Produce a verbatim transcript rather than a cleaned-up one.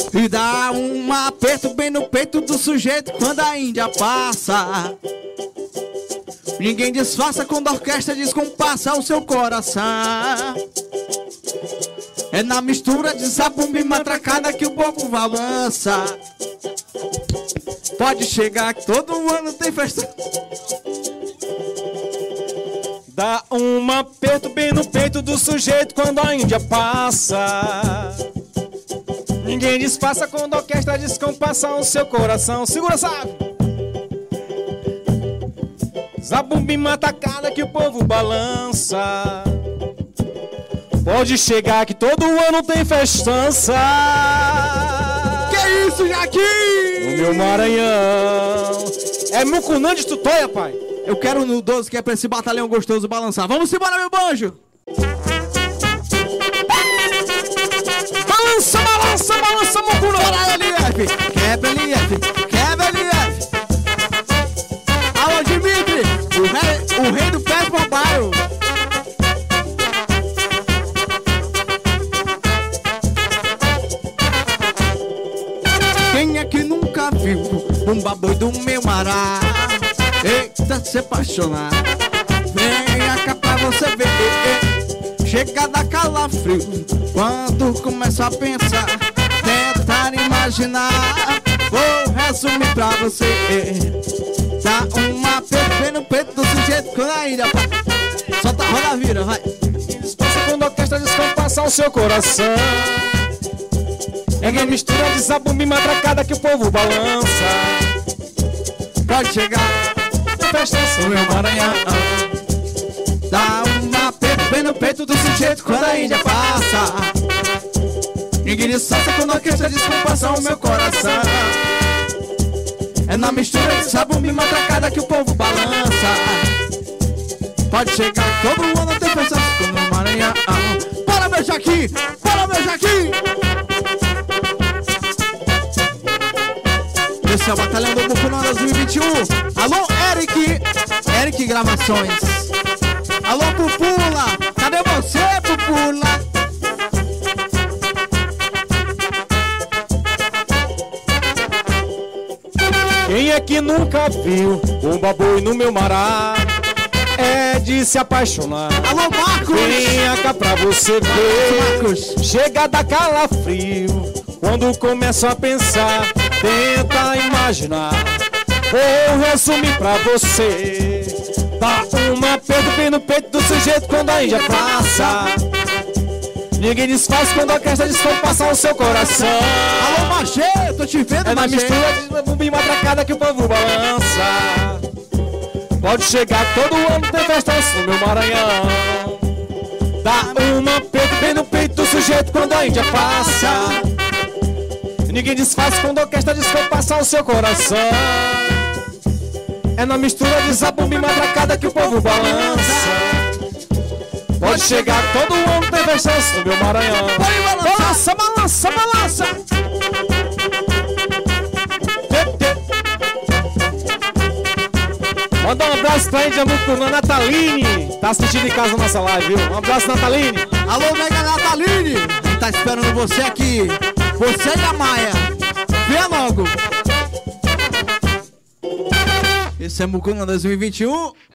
E dá um aperto bem no peito do sujeito quando a Índia passa. Ninguém disfarça quando a orquestra descompassa o seu coração. É na mistura de zabumba e matracada que o povo balança. Pode chegar que todo ano tem festa. Dá um aperto bem no peito do sujeito quando a Índia passa. Ninguém disfarça quando a orquestra descompassa o seu coração. Segura, sabe? Zabumba e matacada que o povo balança. Pode chegar que todo ano tem festança. Que isso, Jaquim? No meu Maranhão. É Mucunã de Tutóia, pai. Eu quero no doze que é pra esse batalhão gostoso balançar. Vamos embora, meu banjo. Balança, balança, balança, Mucunã. Bora, L F. Quebra, L F. Quebra, L F. Alô, Dimitri. O rei, o rei do pé mobile. Quem é que nunca viu um baboi do meu mará? Eita, se apaixonar. Venha cá pra você ver. Chega da calafrio quando começa a pensar. Tentar imaginar. Vou resumir pra você. Dá uma aperto no peito do sujeito quando a ilha. Solta a roda, vira, vai. Descansa quando a orquestra descompassa o seu coração. É na mistura de zabumba e matracada que o povo balança. Pode chegar festança no meu Maranhão. Dá um aperto bem no peito do sujeito quando a Índia passa. Ninguém disfarça quando a orquestra descompassa o meu coração. É na mistura de zabumba e matracada que o povo balança. Pode chegar todo ano tem festança no meu Maranhão. Bora, meu Jaquim! Bora, meu Jaquim! Esse é o Batalhão do Mucunã dois mil e vinte e um. Alô, Eric! Eric Gravações. Alô, Pupula! Cadê você, Pupula? Quem é que nunca viu um baboi no meu mará? É de se apaixonar. Alô, Marcos! Venha cá pra você ver. Marcos! Chega da calafrio quando começo a pensar. Tenta imaginar. Vou resumir pra você. Dá uma aperto bem no peito do sujeito quando a Índia passa. Ninguém desfaz quando a orquestra descompassa o seu coração. Alô, Machê, tô te vendo, É na Machê. mistura de zabumba e matracada que o povo balança. Pode chegar todo ano tem festança no meu Maranhão. Dá uma aperto bem no peito do sujeito quando a Índia passa. Ninguém desfaz quando a orquestra descompassa o seu coração. É na mistura de zabumba e matracada que o povo balança. Pode chegar todo ano tem festança no meu Maranhão. Balança, balança, balança. Manda um abraço pra Índia Mucunã, Nataline. Tá assistindo em casa a nossa live, viu? Um abraço, Nataline. Alô, Mega Nataline. Tá esperando você aqui. Você e a Maia. Venha logo. Esse é Mucunã dois mil e vinte e um.